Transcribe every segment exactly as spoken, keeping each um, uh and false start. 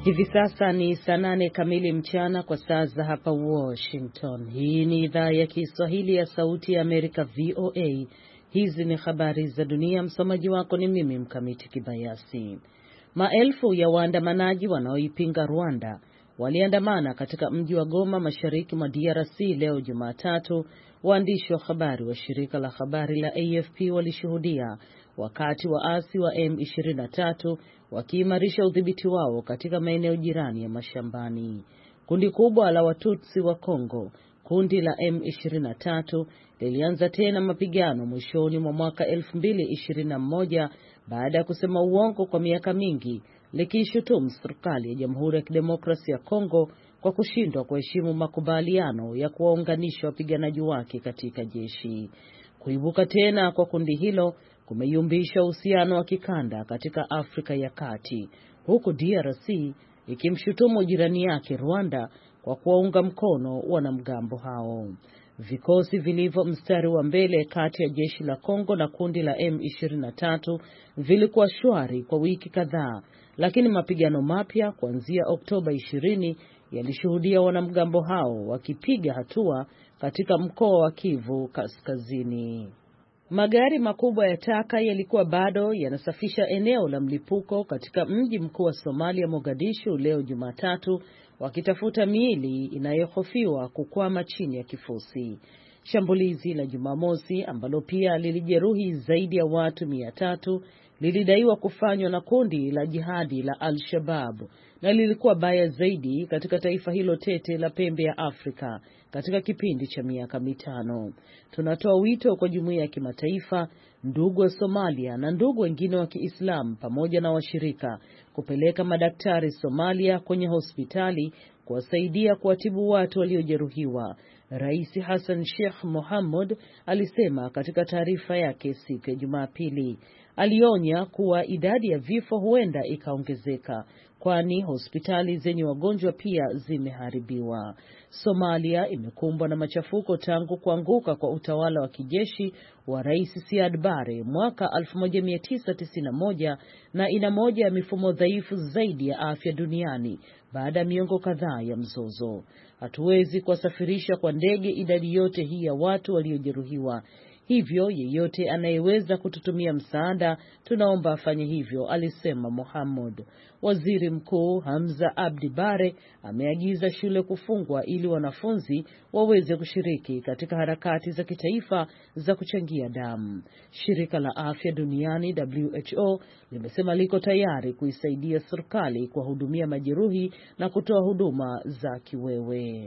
Hivi sasa ni saa nane kamili mchana kwa saa za hapa Washington. Hii ni idhaa ya Kiswahili ya Sauti ya Amerika V O A. Hizi ni habari za dunia, msomaji wako ni mimi Mkamiti Kibayasi. Maelfu ya waandamanaji wanaoipinga Rwanda waliandamana katika mji wa Goma mashariki mwa D R C leo Jumatatu. Waandishi wa habari wa shirika la habari la A F P walishuhudia wakati waasi wa M ishirini na tatu wakiimarisha udhibiti wao katika maeneo jirani ya mashambani. Kundi kubwa la Watutsi wa Kongo, kundi la M ishirini na tatu, lilianza tena mapigano mwishoni mwa mwaka elfu mbili ishirini na moja baada ya kusema uongo kwa miaka mingi, likishutumu serikali ya Jamhuri ya Kidemokrasia ya Kongo kwa kushindwa kuheshimu makubaliano ya kuwaunganisha wapiganaji wake katika jeshi. Kuibuka tena kwa kundi hilo kumeyumbisha uhusiano wa kikanda katika Afrika ya Kati, huku D R C ikimshutumu jirani yake Rwanda kwa kuwaunga mkono wanamgambo hao. Vikosi vilivyo mstari wa mbele kati ya jeshi la Kongo na kundi la M ishirini na tatu vilikuwa shwari kwa wiki kadhaa, lakini mapigano mapya kuanzia Oktoba ishirini yalishuhudia wanamgambo hao wakipiga hatua katika mkoa wa Kivu Kaskazini. Magari makubwa ya taka yalikuwa bado yanasafisha eneo la mlipuko katika mji mkuu wa Somalia, Mogadishu, leo Jumatatu, wakitafuta miili inayohofiwa kukwama chini ya kifusi. Shambulizi la Jumamosi ambalo pia lilijeruhi zaidi ya watu mia tatu lilidaiwa kufanywa na kundi la jihadi la Al-Shabaab na lilikuwa baya zaidi katika taifa hilo tete la pembe ya Afrika katika kipindi cha miaka mitano. Tunatoa wito kwa jumuiya ya kimataifa, ndugu wa Somalia na ndugu wengine wa Kiislamu pamoja na washirika kupeleka madaktari Somalia kwenye hospitali kuwasaidia kuwatibu watu waliojeruhiwa, Rais Hassan Sheikh Mohamud alisema katika taarifa yake siku ya Jumapili. Alionya kuwa idadi ya vifo huenda ikaongezeka kwani hospitali zenye wagonjwa pia zimeharibiwa. Somalia imekumbwa na machafuko tangu kuanguka kwa utawala wa kijeshi wa Rais Siad Barre mwaka elfu moja mia tisa tisini na moja na ina moja ya mifumo dhaifu zaidi ya afya duniani baada ya miongo kadhaa ya mzozo. Hatuwezi kuwasafirisha kwa ndege idadi yote hii ya watu waliojeruhiwa. Hivyo yeyote anayeweza kututumia msaada tunaomba afanye hivyo, alisema Mohamud. Waziri Mkuu Hamza Abdi Bare ameagiza shule kufungwa ili wanafunzi waweze kushiriki katika harakati za kitaifa za kuchangia damu. Shirika la Afya Duniani W H O limesema liko tayari kuisaidia serikali kuwahudumia majeruhi na kutoa huduma za kiwewe.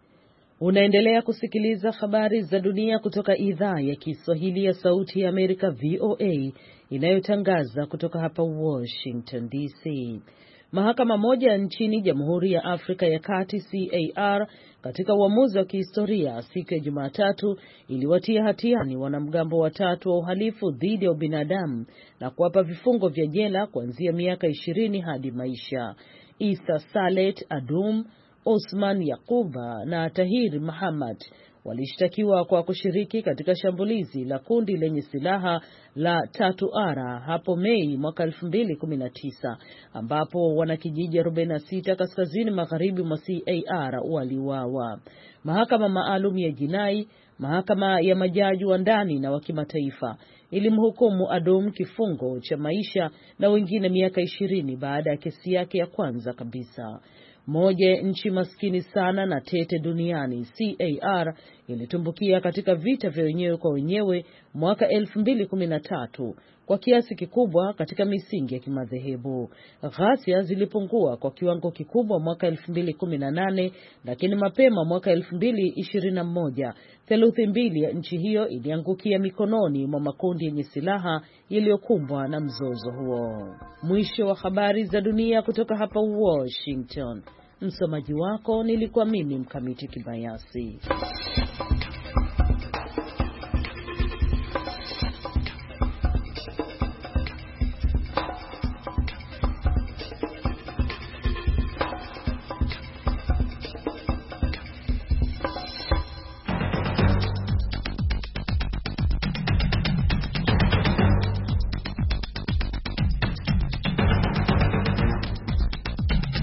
Unaendelea kusikiliza habari za dunia kutoka idhaa ya Kiswahili ya Sauti ya Amerika V O A inayotangaza kutoka hapa Washington D C. Mahakama moja nchini Jamhuri ya Afrika ya Kati C A R katika uamuzi wa kihistoria siku ya Jumatatu iliwatia hatiani wanamgambo watatu wa uhalifu dhidi ya ubinadamu na kuwapa vifungo vya jela kuanzia miaka ishirini hadi maisha. Isa Salet Adum, Osman Yakuba na Tahir Muhammad walishtakiwa kwa kushiriki katika shambulizi la kundi lenye silaha la Tatu Ara hapo Mei mwaka elfu mbili kumi na tisa ambapo wanakijiji arobaini na sita kaskazini magharibi mwa C A R waliuawa. Mahakama maalum ya jinai, mahakama ya majaji wa ndani na wa kimataifa, ilimhukumu Adum kifungo cha maisha na wengine miaka ishirini baada ya kesi yake ya kwanza kabisa. Moja nchi maskini sana na tete duniani, C A R ilitumbukia katika vita vya wenyewe kwa wenyewe mwaka elfu mbili kumi na tatu kwa kiasi kikubwa katika misingi ya kimadhehebu. Ghasia zilipungua kwa kiwango kikubwa mwaka elfu mbili kumi na nane, lakini mapema mwaka elfu mbili ishirini na moja theluthi mbili ya nchi hiyo iliangukia mikononi mwa makundi yenye silaha yaliyokumbwa na mzozo huo. Mwisho wa habari za dunia kutoka hapa Washington. Msomaji wako nilikuwa mimi Mkamiti Kibayasi.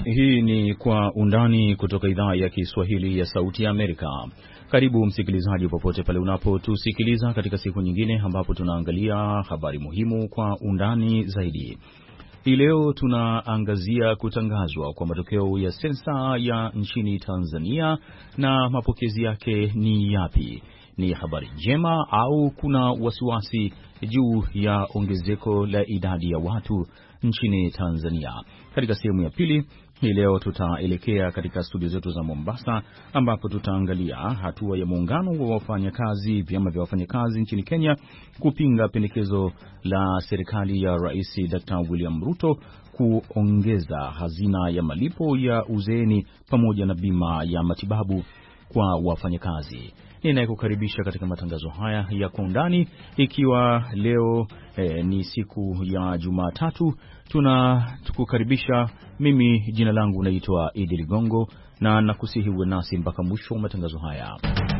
Hii ni Kwa Undani kutoka idhaa ya Kiswahili ya Sauti ya Amerika. Karibu msikilizaji popote pale unapotusikiliza katika siku nyingine ambapo tunaangalia habari muhimu kwa undani zaidi. Hii leo tunaangazia kutangazwa kwa matokeo ya sensa ya nchini Tanzania na mapokezi yake ni yapi? Ni habari njema au kuna wasiwasi juu ya ongezeko la idadi ya watu nchini Tanzania? Katika sehemu ya pili hii leo tutaelekea katika studio zetu za Mombasa ambapo tutaangalia hatua ya muungano wa wafanyakazi, vyama vya wafanyakazi nchini Kenya kupinga pendekezo la serikali ya Rais Daktari William Ruto kuongeza hazina ya malipo ya uzeeni pamoja na bima ya matibabu kwa wafanyakazi. Ninayekukaribisha katika matangazo haya ya Kwa Undani, ikiwa leo eh, ni siku ya Jumatatu, tunakukaribisha. Mimi jina langu naitwa Idi Ligongo na nakusihi uwe nasi mpaka mwisho wa matangazo haya.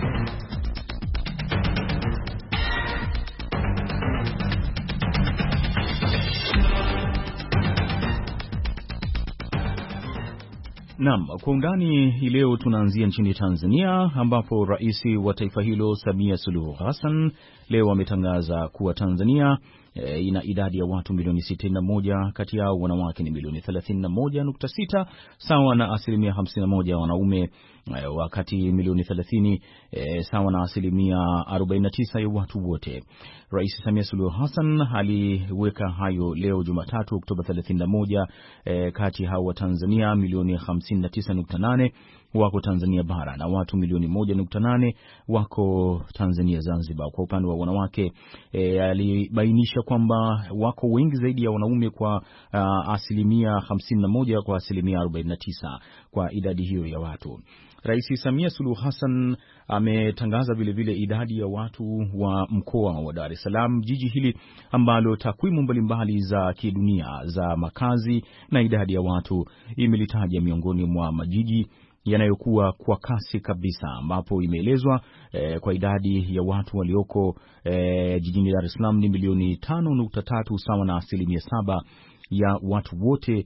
Naam, Kwa Undani hii leo tunaanzia nchini Tanzania ambapo rais wa taifa hilo Samia Suluhu Hassan leo ametangaza kuwa Tanzania e, ina idadi ya watu milioni sitini na moja, kati yao wanawake ni milioni thelathini na moja nukta sita sawa na asilimia hamsini na moja wanaume, e, wakati milioni thelathini e, sawa na asilimia arobaini na tisa ya watu wote. Rais Samia Suluhu Hassan aliweka hayo leo Jumatatu Oktoba thelathini na moja. E, kati hao wa Tanzania milioni hamsini na tisa nukta nane wako Tanzania bara na watu milioni moja nukta nane wako Tanzania Zanzibar. Kwa upande wa wanawake, e, alibainisha kwamba wako wengi zaidi ya wanaume kwa uh, asilimia hamsini na moja kwa asilimia arobaini na tisa kwa idadi hiyo ya watu. Rais Samia Suluhu Hassan ametangaza vile vile idadi ya watu wa mkoa wa Dar es Salaam, jiji hili ambalo takwimu mbalimbali za kidunia za makazi na idadi ya watu imelitaja miongoni mwa majiji yanayokuwa kwa kasi kabisa, ambapo imeelezwa eh, kwa idadi ya watu walioko eh, jijini Dar es Salaam ni milioni tano nukta tatu sawa na asilimia saba ya watu wote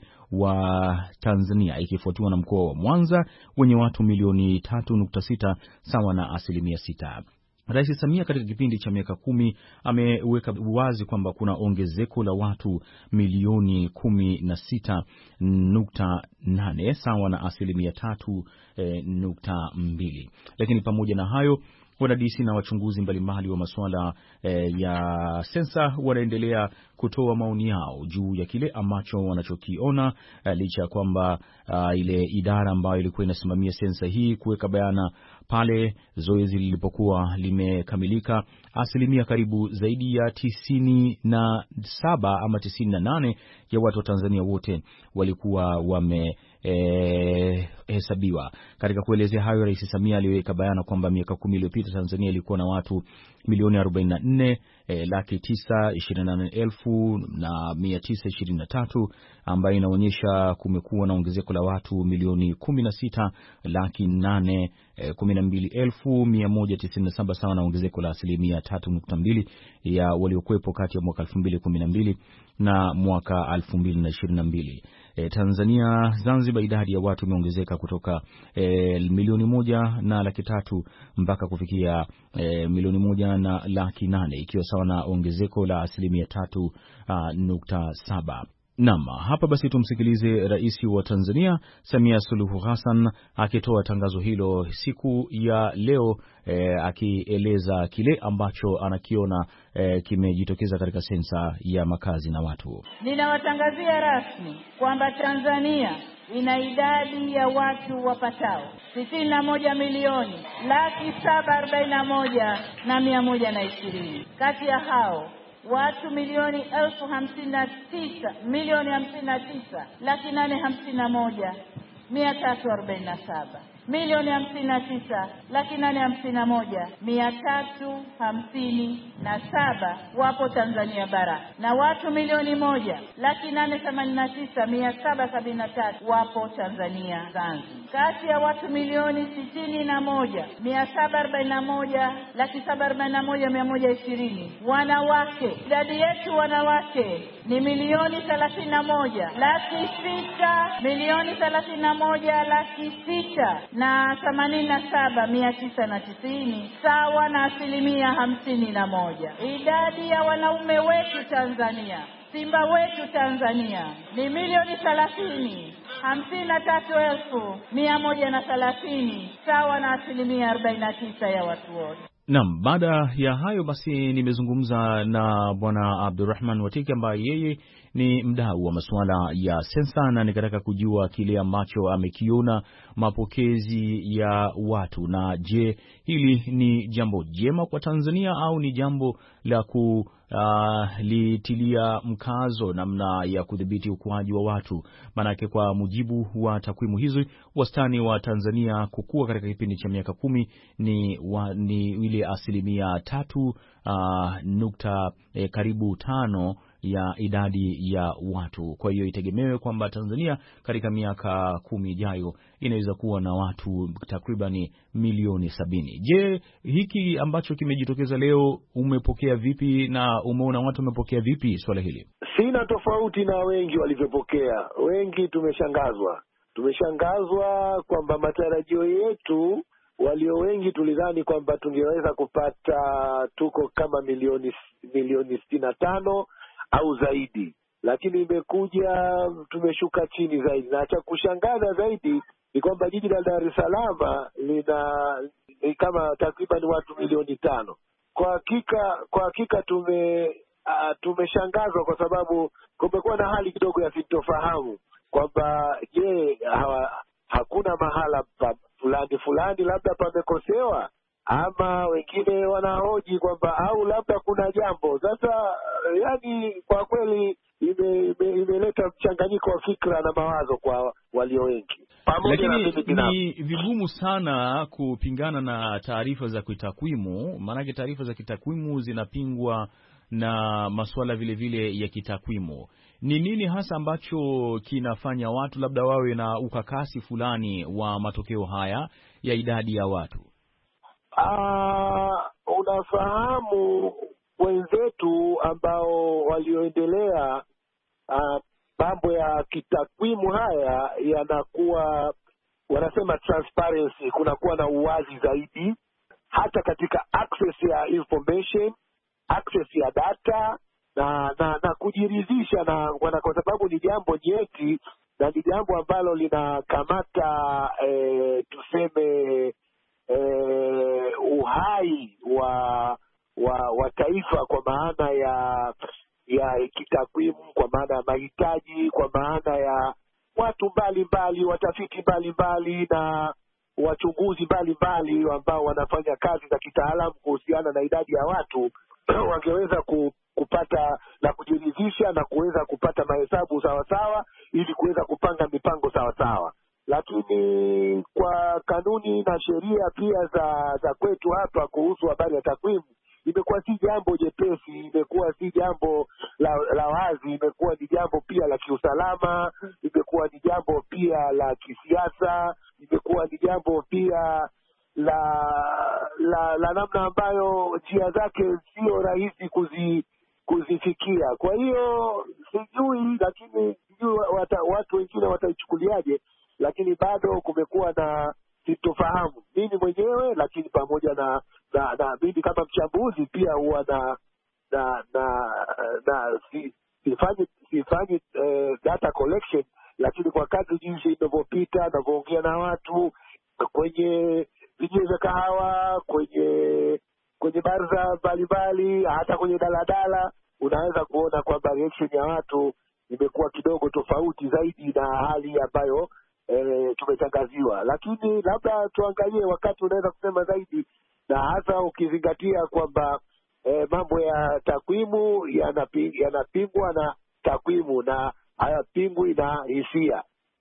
wa Tanzania, ikifuatiwa na mkoa wa Mwanza wenye watu milioni tatu nukta sita sawa na asilimia sita. Rais Samia katika kipindi cha miaka kumi ameweka wazi kwamba kuna ongezeko la watu milioni kumi na sita nukta nane sawa na asilimia tatu eh, nukta mbili. Lakini pamoja na hayo, wadadisi na wachunguzi mbalimbali wa masuala eh, ya sensa wanaendelea kutoa maoni yao juu ya kile ambacho wanachokiona, eh, licha ya kwamba uh, ile idara ambayo ilikuwa inasimamia sensa hii kuweka bayana pale zoezi lilipokuwa limekamilika, asilimia karibu zaidi ya tisini na saba ama tisini na nane ya watu wa Tanzania wote walikuwa wame E, hesabiwa. Katika kuelezea hayo, Rais Samia aliweka bayana kwamba miaka kumi iliyopita Tanzania ilikuwa na watu milioni arobaini na nne e, laki tisa ishirini na nane elfu na mia tisa ishirini na tatu, ambayo inaonyesha kumekuwa na ongezeko la watu milioni kumi na sita laki nane e, kumi na mbili elfu mia moja tisini na saba sawa na ongezeko la asilimia tatu nukta mbili ya waliokuwepo kati ya mwaka elfu mbili kumi na mbili na mwaka elfu mbili na ishirini na mbili. E, Tanzania Zanzibar idadi ya watu imeongezeka kutoka e, milioni moja na laki tatu mpaka kufikia e, milioni moja na laki nane, ikiwa sawa na ongezeko la asilimia tatu a, nukta saba. Naam, hapa basi tumsikilize Rais wa Tanzania Samia Suluhu Hassan akitoa tangazo hilo siku ya leo, e, akieleza kile ambacho anakiona e, kimejitokeza katika sensa ya makazi na watu. Ninawatangazia rasmi kwamba Tanzania ina idadi ya watu wapatao sitini na moja milioni laki saba arobaini na moja na mia moja na ishirini. Kati ya hao watu milioni elfu hamsini na tisa milioni hamsini na tisa laki nane hamsini na moja mia tatu arobaini na saba milioni hamsini na tisa laki nane hamsini na moja mia tatu hamsini na saba wapo Tanzania bara, na watu milioni moja laki nane themanini na tisa mia saba sabini na tatu wapo Tanzania Zanzibar. Kati ya watu milioni sitini na moja mia saba arobaini na moja laki saba arobaini na moja mia moja ishirini wanawake. Idadi yetu wanawake ni milioni thelathini na moja laki sita milioni thelathini na moja laki sita na themanini na saba mia tisa na tisini, sawa na asilimia hamsini na moja. Idadi ya wanaume wetu Tanzania, simba wetu Tanzania, ni milioni thelathini hamsini na tatu elfu mia moja na thelathini, sawa na asilimia arobaini na tisa ya watu wote. Naam, baada ya hayo basi nimezungumza na Bwana Abdurrahman Watiki ambaye yeye ni mdau wa masuala ya sensa, na nikataka kujua kile ambacho amekiona mapokezi ya watu, na je, hili ni jambo jema kwa Tanzania au ni jambo la ku Uh, litilia mkazo namna ya kudhibiti ukuaji wa watu. Manake kwa mujibu wa takwimu hizi, wastani wa Tanzania kukua katika kipindi cha miaka kumi ni, wa, ni ile asilimia tatu uh, nukta eh, karibu tano ya idadi ya watu. Kwa hiyo itegemewe kwamba Tanzania katika miaka kumi ijayo inaweza kuwa na watu takribani milioni sabini. Je, hiki ambacho kimejitokeza leo umepokea vipi, na umeona watu wamepokea vipi swala hili? Sina tofauti na wengi walivyopokea. Wengi tumeshangazwa. Tumeshangazwa kwamba matarajio yetu, walio wengi tulidhani kwamba tungeweza kupata tuko kama milioni milioni sitini na tano au zaidi, lakini imekuja tumeshuka chini zaidi. Na cha kushangaza zaidi ni kwamba jiji la Dar es Salaam lina ni kama takriban watu milioni tano. Kwa hakika kwa hakika tume uh, tumeshangazwa kwa sababu kumekuwa na hali kidogo ya sintofahamu kwamba je, ha, hakuna mahala pa fulani fulani labda pamekosewa, ama wengine wanahoji kwamba au labda kuna jambo. Sasa yani kwa kweli imeleta ime, ime mchanganyiko wa fikra na mawazo kwa walio wengi. Lakini ni vigumu sana kupingana na taarifa za kitakwimu, maanake taarifa za kitakwimu zinapingwa na masuala vile vile ya kitakwimu. Ni nini hasa ambacho kinafanya watu labda wawe na ukakasi fulani wa matokeo haya ya idadi ya watu? Uh, unafahamu wenzetu ambao walioendelea, uh, mambo ya kitakwimu haya yanakuwa, wanasema transparency, kunakuwa na uwazi zaidi hata katika access ya information, access ya data na na, na kujiridhisha na wana, kwa sababu ni jambo nyeti na ni jambo ambalo linakamata eh, tuseme eh, uhai wa wa wa taifa, kwa maana ya ya kitakwimu, kwa maana ya mahitaji, kwa maana ya watu mbalimbali, watafiti mbalimbali na wachunguzi mbalimbali ambao wanafanya kazi za kitaalamu kuhusiana na idadi ya watu wangeweza kupata na kujiridhisha na kuweza kupata mahesabu sawa sawa ili kuweza kupanga mipango sawa sawa. Lakini kwa kanuni na sheria pia za za kwetu hapa kuhusu habari ya takwimu, imekuwa si jambo jepesi, imekuwa si jambo la, la wazi, imekuwa ni jambo pia la kiusalama, imekuwa ni jambo pia la kisiasa, imekuwa ni jambo pia la la, la namna ambayo njia zake sio rahisi kuzi, kuzifikia. Kwa hiyo sijui, lakini sijui wata, watu wengine wataichukuliaje, lakini bado kumekuwa na sitofahamu mimi mwenyewe, lakini pamoja na na, na mimi kama mchambuzi pia huwa na na na, na si, sifanyi sifanyi eh, data collection, lakini kwa kadri jinsi inavyopita na kuongea na watu kwenye vijiji vya kahawa, kwenye kwenye baraza mbalimbali, hata kwenye daladala, unaweza kuona kwamba reaction ya watu imekuwa kidogo tofauti zaidi na hali ambayo E, tumetangaziwa. Lakini labda tuangalie wakati unaweza kusema zaidi, na hasa ukizingatia kwamba e, mambo ya takwimu yanapingwa yana na takwimu na hayapingwi na hisia.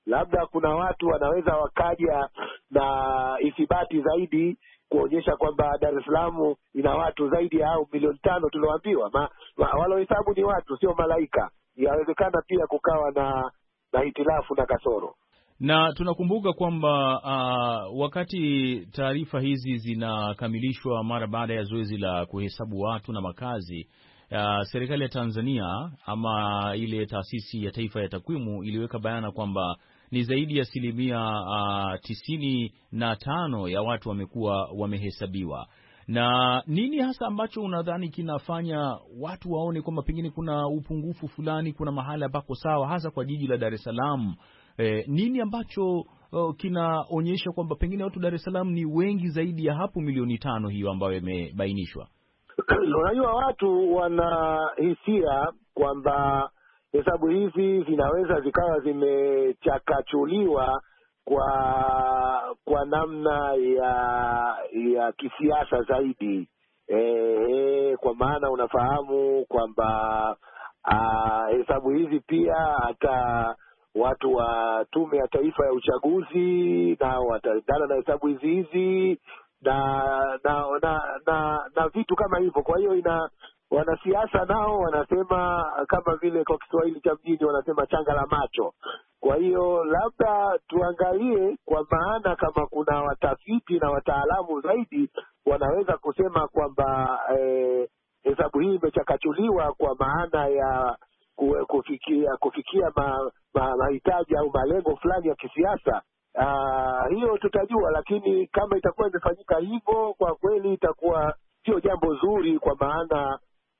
labda kuna watu wanaweza wakaja na ithibati zaidi kuonyesha kwamba Dar es Salaam ina watu zaidi ya au milioni tano tulioambiwa. Ma, ma, walohesabu ni watu, sio malaika. Yawezekana pia kukawa na na hitilafu na kasoro. Na tunakumbuka kwamba uh, wakati taarifa hizi zinakamilishwa mara baada ya zoezi la kuhesabu watu na makazi, uh, serikali ya Tanzania ama ile taasisi ya taifa ya takwimu iliweka bayana kwamba ni zaidi ya asilimia uh, tisini na tano ya watu wamekuwa wamehesabiwa. Na nini hasa ambacho unadhani kinafanya watu waone kwamba pengine kuna upungufu fulani, kuna mahali ambako sawa, hasa kwa jiji la Dar es Salaam? Eh, nini ambacho uh, kinaonyesha kwamba pengine watu Dar es Salaam ni wengi zaidi ya hapo milioni tano hiyo ambayo imebainishwa? Unajua, watu wana hisia kwamba hesabu hizi zinaweza zikawa zimechakachuliwa kwa kwa namna ya ya kisiasa zaidi. E, kwa maana unafahamu kwamba hesabu hizi pia hata watu wa Tume ya Taifa ya Uchaguzi na wataendana na hesabu hizi hizi na na, na na na vitu kama hivyo. Kwa hiyo ina wanasiasa nao wanasema, kama vile kwa Kiswahili cha mjini wanasema changa la macho. Kwa hiyo labda tuangalie, kwa maana kama kuna watafiti na wataalamu zaidi wanaweza kusema kwamba eh, hesabu hii imechakachuliwa kwa maana ya kufikia kufikia mahitaji ma, au malengo fulani ya kisiasa. Uh, hiyo tutajua, lakini kama itakuwa imefanyika hivyo, kwa kweli itakuwa sio jambo zuri, kwa maana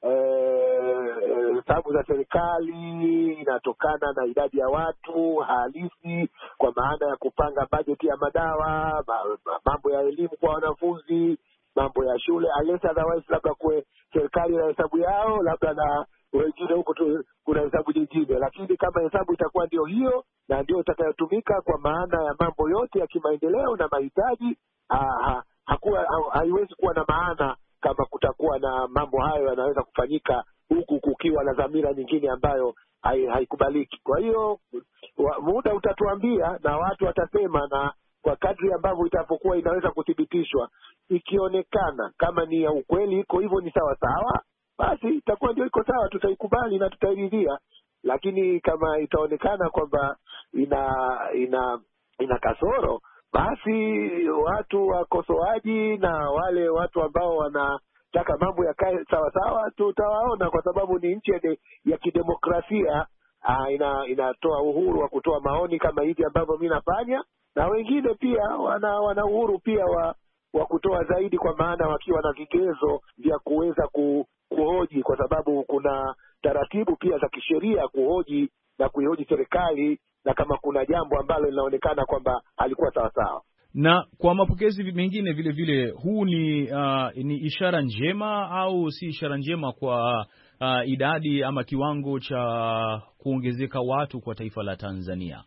hesabu eh, za serikali inatokana na idadi ya watu halisi, kwa maana ya kupanga bajeti ya madawa, mambo ya elimu kwa wanafunzi, mambo ya shule, unless otherwise labda kwa serikali na hesabu yao, labda na wengine huko tu kuna hesabu nyingine. Lakini kama hesabu itakuwa ndio hiyo na ndio itakayotumika kwa maana ya mambo yote ya kimaendeleo na mahitaji, ha, hakuwa haiwezi kuwa na maana kama kutakuwa na mambo hayo yanaweza kufanyika huku kukiwa na dhamira nyingine ambayo haikubaliki. Kwa hiyo muda utatuambia na watu watasema, na kwa kadri ambavyo itapokuwa inaweza kuthibitishwa, ikionekana kama ni ya ukweli iko hivyo ni sawa sawa, basi itakuwa ndio iko sawa, tutaikubali na tutairidhia. Lakini kama itaonekana kwamba ina ina ina kasoro, basi watu wakosoaji na wale watu ambao wanataka mambo yakae sawa sawa tutawaona, kwa sababu ni nchi ya kidemokrasia. Uh, ina inatoa uhuru wa kutoa maoni kama hivi ambavyo mimi nafanya, na wengine pia wana wana uhuru pia wa wa kutoa zaidi, kwa maana wakiwa na vigezo vya kuweza ku, kuhoji, kwa sababu kuna taratibu pia za kisheria kuhoji na kuihoji serikali, na kama kuna jambo ambalo linaonekana kwamba halikuwa sawa sawa. Na kwa mapokezi mengine vile vile, huu ni uh, ni ishara njema au si ishara njema kwa uh, idadi ama kiwango cha kuongezeka watu kwa taifa la Tanzania?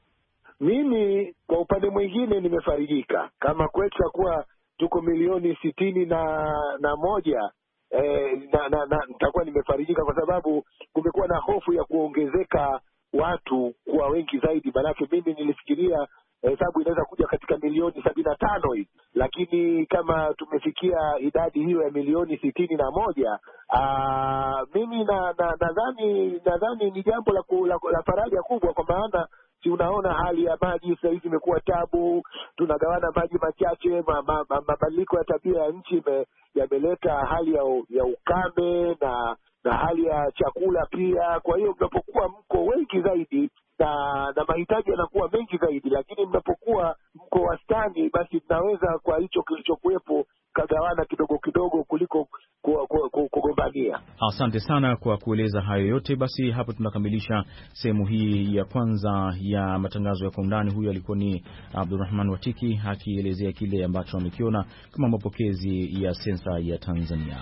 Mimi kwa upande mwingine nimefarijika. Kama kwetu kuwa tuko milioni sitini na na moja eh, na, na, na nitakuwa nimefarijika, kwa sababu kumekuwa na hofu ya kuongezeka watu kuwa wengi zaidi. Maanake mimi nilifikiria hesabu inaweza kuja katika milioni sabini na tano hivi, lakini kama tumefikia idadi hiyo ya milioni sitini na moja, aa, mimi na nadhani na nadhani ni jambo la, la, la faraja kubwa, kwa maana si unaona hali ya maji sasa hivi imekuwa tabu, tunagawana maji machache, mabadiliko ma, ma, ya tabia ya nchi yameleta hali ya, ya ukame na na hali ya chakula pia. Kwa hiyo mnapokuwa mko wengi zaidi na na mahitaji yanakuwa mengi zaidi, lakini mnapokuwa mko wastani, basi tunaweza kwa hicho kilichokuwepo kagawana kidogo kidogo kuliko kugombania. Asante sana kwa kueleza hayo yote. Basi hapo tunakamilisha sehemu hii ya kwanza ya matangazo ya Kwa Undani. Huyu alikuwa ni Abdurrahman Watiki akielezea kile ambacho amekiona kama mapokezi ya sensa ya Tanzania.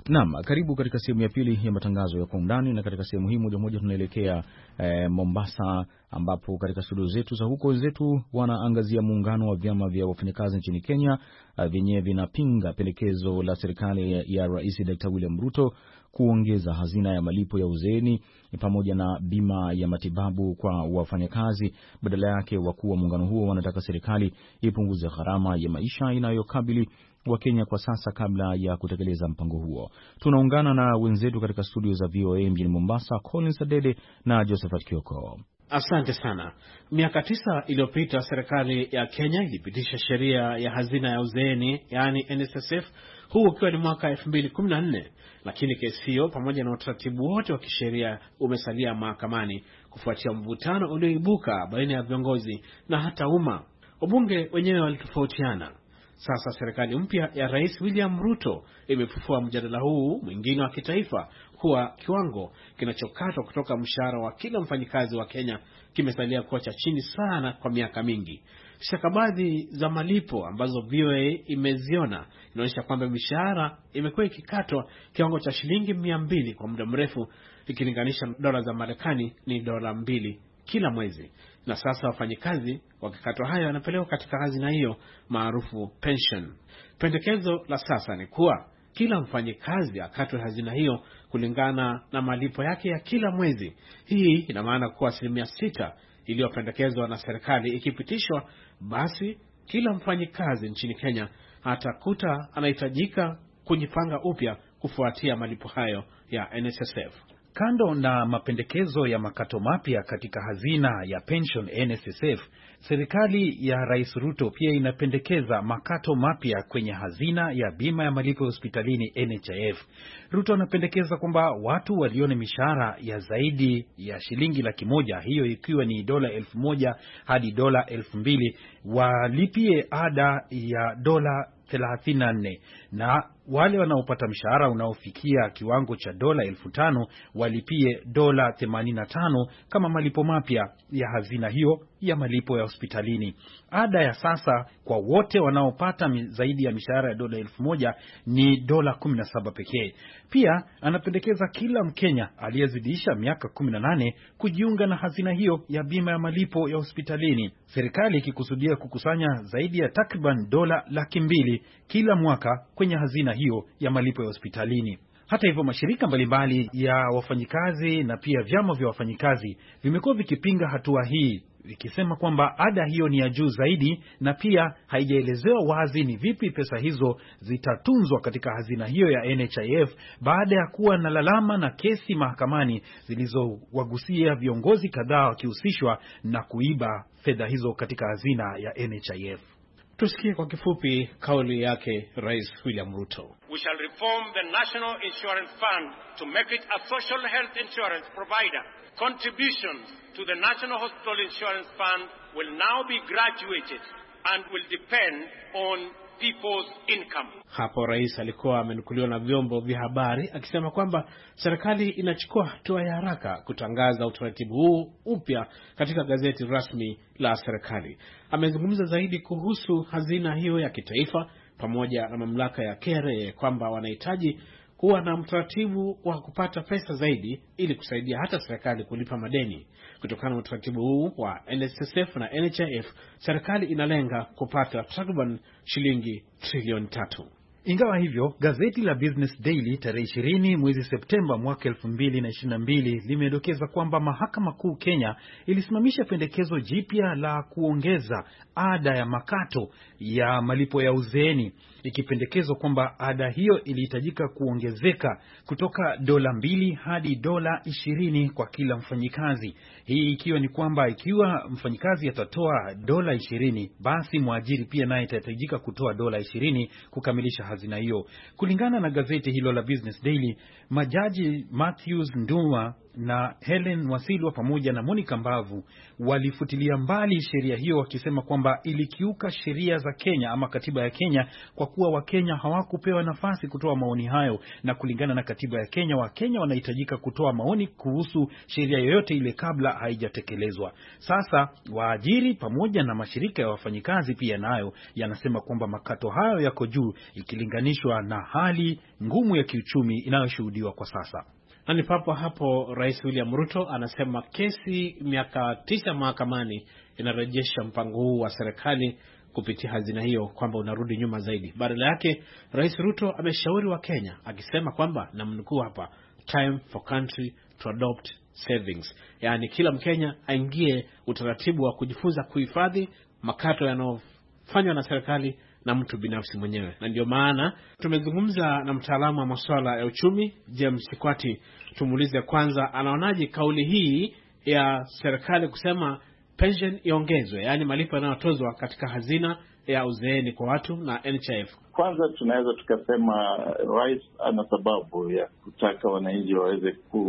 Naam, karibu katika sehemu ya pili ya matangazo ya Kwa Undani, na katika sehemu hii moja moja tunaelekea eh, Mombasa, ambapo katika studio zetu za huko wenzetu wanaangazia muungano wa vyama vya wafanyakazi nchini Kenya uh, vyenye vinapinga pendekezo la serikali ya, ya Rais Daktari William Ruto kuongeza hazina ya malipo ya uzeeni pamoja na bima ya matibabu kwa wafanyakazi. Badala yake, wakuu wa muungano huo wanataka serikali ipunguze gharama ya maisha inayokabili wa Kenya kwa sasa kabla ya kutekeleza mpango huo. Tunaungana na wenzetu katika studio za V O A mjini Mombasa, Collins Adede na Josephat Kioko. Asante sana. Miaka tisa iliyopita serikali ya Kenya ilipitisha sheria ya hazina ya uzeeni, yani N S S F, huu ukiwa ni mwaka elfu mbili kumi na nne, lakini kesi hiyo pamoja na utaratibu wote wa kisheria umesalia mahakamani kufuatia mvutano ulioibuka baina ya viongozi na hata umma. Wabunge wenyewe walitofautiana. Sasa serikali mpya ya Rais William Ruto imefufua mjadala huu mwingine wa kitaifa kuwa kiwango kinachokatwa kutoka mshahara wa kila mfanyikazi wa Kenya kimesalia kuwa cha chini sana kwa miaka mingi. Stakabadhi za malipo ambazo V O A imeziona inaonyesha kwamba mishahara imekuwa ikikatwa kiwango cha shilingi mia mbili kwa muda mrefu, ikilinganisha dola za Marekani ni dola mbili kila mwezi. Na sasa wafanyikazi wakikatwa hayo wanapelekwa katika hazina hiyo maarufu pension. Pendekezo la sasa ni kuwa kila mfanyikazi akatwe hazina hiyo kulingana na malipo yake ya kila mwezi. Hii ina maana kuwa asilimia sita iliyopendekezwa na serikali ikipitishwa, basi kila mfanyikazi nchini Kenya atakuta anahitajika kujipanga upya kufuatia malipo hayo ya N S S F. Kando na mapendekezo ya makato mapya katika hazina ya pension N S S F, serikali ya Rais Ruto pia inapendekeza makato mapya kwenye hazina ya bima ya malipo hospitalini N H I F. Ruto anapendekeza kwamba watu walione mishahara ya zaidi ya shilingi laki moja, hiyo ikiwa ni dola elfu moja hadi dola elfu mbili, walipie ada ya dola thelathini na nne, na wale wanaopata mshahara unaofikia kiwango cha dola elfu tano walipie dola themanini na tano kama malipo mapya ya hazina hiyo ya malipo ya hospitalini. Ada ya sasa kwa wote wanaopata zaidi ya mishahara ya dola elfu moja ni dola kumi na saba pekee. Pia anapendekeza kila Mkenya aliyezidisha miaka kumi na nane kujiunga na hazina hiyo ya bima ya malipo ya hospitalini, serikali ikikusudia kukusanya zaidi ya takriban dola laki mbili kila mwaka kwenye hazina hiyo ya malipo ya hospitalini. Hata hivyo, mashirika mbalimbali ya wafanyikazi na pia vyama vya wafanyikazi vimekuwa vikipinga hatua hii, vikisema kwamba ada hiyo ni ya juu zaidi na pia haijaelezewa wazi ni vipi pesa hizo zitatunzwa katika hazina hiyo ya N H I F, baada ya kuwa na lalama na kesi mahakamani zilizowagusia viongozi kadhaa wakihusishwa na kuiba fedha hizo katika hazina ya N H I F. Tusikie kwa kifupi kauli yake Rais William Ruto. We shall reform the National Insurance Fund to make it a social health insurance provider. Contributions to the National Hospital Insurance Fund will now be graduated and will depend on people's income. Hapo rais alikuwa amenukuliwa na vyombo vya habari akisema kwamba serikali inachukua hatua ya haraka kutangaza utaratibu huu upya katika gazeti rasmi la serikali. Amezungumza zaidi kuhusu hazina hiyo ya kitaifa pamoja na mamlaka ya K R A kwamba wanahitaji kuwa na mtaratibu wa kupata pesa zaidi ili kusaidia hata serikali kulipa madeni. Kutokana na utaratibu huu wa N S S F na N H I F, serikali inalenga kupata takriban shilingi trilioni tatu. Ingawa hivyo, gazeti la Business Daily tarehe ishirini mwezi Septemba mwaka elfu mbili na ishirini na mbili limedokeza kwamba Mahakama Kuu Kenya ilisimamisha pendekezo jipya la kuongeza ada ya makato ya malipo ya uzeeni, ikipendekezwa kwamba ada hiyo ilihitajika kuongezeka kutoka dola mbili hadi dola ishirini kwa kila mfanyikazi. Hii ikiwa ni kwamba ikiwa mfanyikazi atatoa dola ishirini, basi mwajiri pia naye atahitajika kutoa dola ishirini kukamilisha hazina hiyo. Kulingana na gazeti hilo la Business Daily, majaji Matthews Nduma na Helen Wasilwa pamoja na Monica Mbavu walifutilia mbali sheria hiyo, wakisema kwamba ilikiuka sheria za Kenya ama katiba ya Kenya, kwa kuwa Wakenya hawakupewa nafasi kutoa maoni hayo, na kulingana na katiba ya Kenya, Wakenya wanahitajika kutoa maoni kuhusu sheria yoyote ile kabla haijatekelezwa. Sasa waajiri pamoja na mashirika ya wafanyikazi pia nayo yanasema kwamba makato hayo yako juu ikilinganishwa na hali ngumu ya kiuchumi inayoshuhudiwa kwa sasa. Na ni papo hapo Rais William Ruto anasema kesi miaka tisa mahakamani inarejesha mpango huu wa serikali kupitia hazina hiyo kwamba unarudi nyuma zaidi. Badala yake Rais Ruto ameshauri wa Kenya akisema kwamba, na mnukuu hapa, time for country to adopt savings. Yaani kila Mkenya aingie utaratibu wa kujifunza kuhifadhi makato yanayofanywa na serikali na mtu binafsi mwenyewe. Na ndio maana tumezungumza na mtaalamu wa masuala ya uchumi James Sikwati. Tumuulize kwanza anaonaje kauli hii ya serikali kusema pension iongezwe, yaani malipo yanayotozwa katika hazina ya uzeeni kwa watu na N H I F. Kwanza tunaweza tukasema rais ana sababu ya kutaka wananchi waweze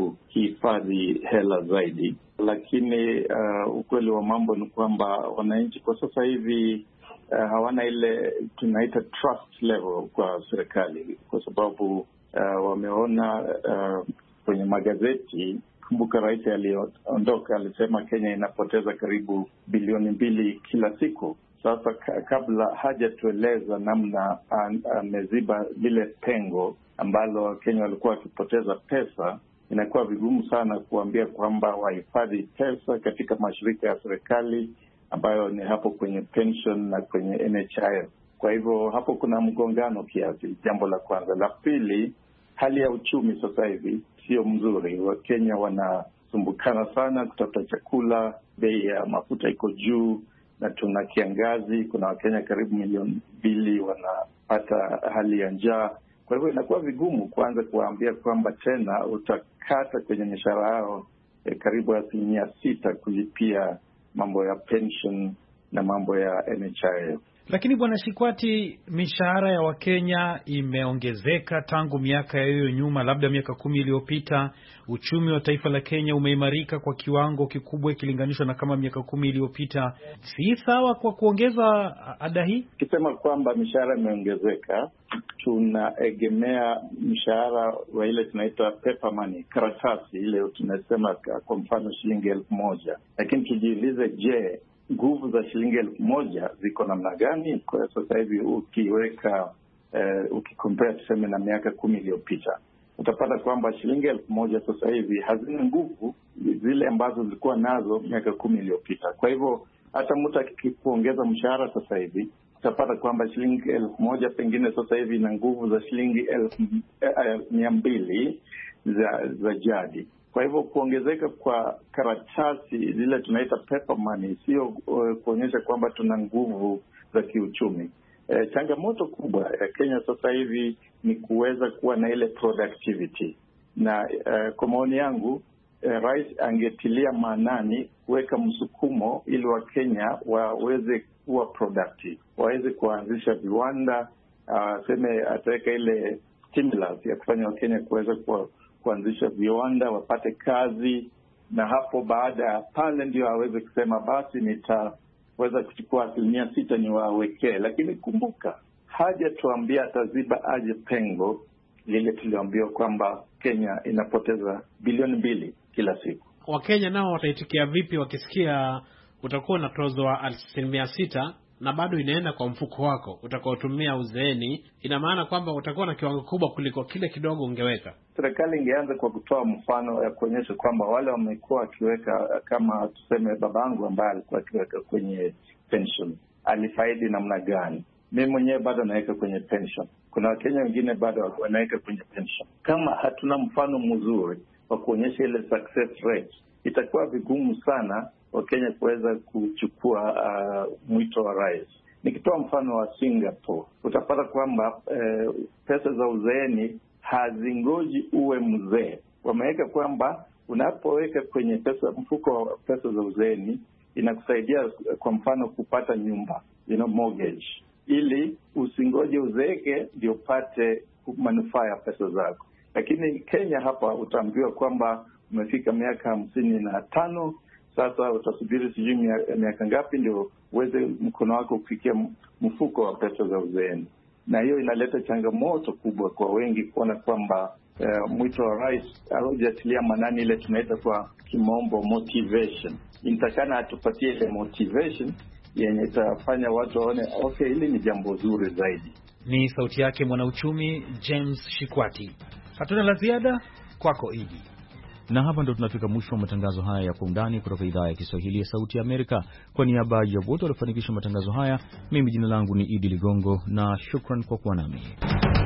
kuhifadhi hela zaidi, lakini uh, ukweli wa mambo ni kwamba wananchi kwa sasa hivi Uh, hawana ile tunaita trust level kwa serikali, kwa sababu uh, wameona uh, kwenye magazeti. Kumbuka rais aliyoondoka alisema Kenya inapoteza karibu bilioni mbili kila siku. Sasa kabla hajatueleza namna ameziba lile pengo ambalo Kenya walikuwa wakipoteza pesa, inakuwa vigumu sana kuambia kwamba wahifadhi pesa katika mashirika ya serikali ambayo ni hapo kwenye pension na kwenye N H I F. Kwa hivyo hapo kuna mgongano kiasi, jambo la kwanza. La pili, hali ya uchumi sasa hivi sio mzuri. Wakenya wanasumbukana sana kutafuta chakula, bei ya mafuta iko juu, na tuna kiangazi. Kuna Wakenya karibu milioni mbili wanapata hali ya njaa. Kwa hivyo inakuwa vigumu kuanza kuwaambia kwamba tena utakata kwenye mishahara yao eh, karibu asilimia sita kulipia mambo ya pension na mambo ya N H I F. Lakini Bwana Sikwati, mishahara ya Wakenya imeongezeka tangu miaka hiyo nyuma, labda miaka kumi iliyopita. Uchumi wa taifa la Kenya umeimarika kwa kiwango kikubwa ikilinganishwa na kama miaka kumi iliyopita. Si sawa kwa kuongeza ada hii? Kisema kwamba mishahara imeongezeka, tunaegemea mshahara wa ile tunaita paper money, karatasi ile tunasema kwa mfano shilingi elfu moja. Lakini tujiulize, je, nguvu za shilingi elfu moja ziko namna gani kwa sasa hivi? Ukiweka uh, ukikompare tuseme na miaka kumi iliyopita, utapata kwamba shilingi elfu moja sasa hivi hazina nguvu zile ambazo zilikuwa nazo miaka kumi iliyopita. Kwa hivyo hata mtu akikuongeza mshahara sasa hivi, utapata kwamba shilingi elfu moja pengine sasa hivi ina nguvu za shilingi elfu eh, mia mbili za, za jadi. Kwa hivyo kuongezeka kwa karatasi zile tunaita paper money sio uh, kuonyesha kwamba tuna nguvu za kiuchumi. E, changamoto kubwa ya Kenya sasa hivi ni kuweza kuwa na ile productivity. Na uh, kwa maoni yangu uh, rais angetilia maanani kuweka msukumo ili wa Kenya waweze kuwa productive, waweze kuanzisha viwanda, uh, seme ataweka ile stimulus ya kufanya Wakenya kuweza kuwa kuanzisha viwanda, wapate kazi, na hapo baada ya pale ndio aweze kusema basi nitaweza kuchukua asilimia sita ni wawekee. Lakini kumbuka, haja tuambia ataziba aje pengo lile tulioambiwa kwamba Kenya inapoteza bilioni mbili kila siku. Wakenya nao wataitikia vipi wakisikia utakuwa unatozwa asilimia sita na bado inaenda kwa mfuko wako utakaotumia uzeeni? Ina maana kwamba utakuwa na kiwango kubwa kuliko kile kidogo ungeweka. Serikali ingeanza kwa kutoa mfano ya kuonyesha kwamba wale wamekuwa wakiweka, kama tuseme babangu ambaye alikuwa akiweka kwenye pension, alifaidi namna gani? Mimi mwenyewe bado naweka kwenye pension. Kuna Wakenya wengine bado wanaweka kwenye pension. Kama hatuna mfano mzuri wa kuonyesha ile success rate, itakuwa vigumu sana Wakenya kuweza kuchukua uh, mwito wa rais. Nikitoa mfano wa Singapore, utapata kwamba uh, pesa za uzeeni hazingoji uwe mzee. Wameweka kwamba unapoweka kwenye pesa, mfuko wa pesa za uzeeni, inakusaidia kwa mfano kupata nyumba, you know, mortgage, ili usingoje uzeeke ndio upate manufaa ya pesa zako. Lakini Kenya hapa utaambiwa kwamba umefika miaka hamsini na tano. Sasa utasubiri sijui miaka ngapi ndio uweze mkono wako kufikia mfuko wa pesa za uzeeni, na hiyo inaleta changamoto kubwa kwa wengi kuona kwamba uh, mwito wa rais haujatilia manani ile tunaita kwa kimombo motivation. Inatakana atupatie ile motivation yenye itafanya watu waone okay, hili ni jambo zuri zaidi. Ni sauti yake mwanauchumi James Shikwati. Hatuna la ziada, kwako Idi. Na hapa ndo tunafika mwisho wa matangazo haya ya Kwa Undani kutoka idhaa ya Kiswahili ya Sauti ya Amerika. Kwa niaba ya wote waliofanikisha matangazo haya, mimi jina langu ni Idi Ligongo na shukran kwa kuwa nami.